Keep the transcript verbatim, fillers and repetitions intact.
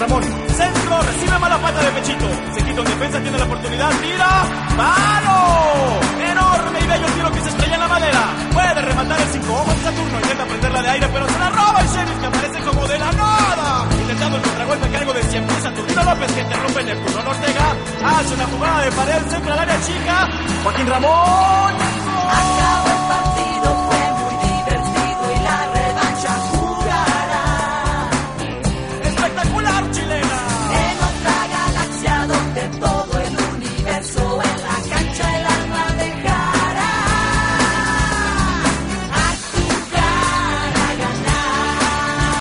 Ramón. Centro, recibe mala pata de pechito. Se quita un defensa, tiene la oportunidad, tira. ¡Palo! Enorme y bello tiro que se estrella en la madera. Puede rematar el cinco ojos de Saturno. Intenta prenderla de aire, pero se la roba el Sheriff, que aparece como de la nada. Intentando el contragolpe a cargo de siempre Saturnino López, que interrumpe en el turno. Ortega hace una jugada de pared, centro al área chica. Joaquín Ramón. ¡Gol!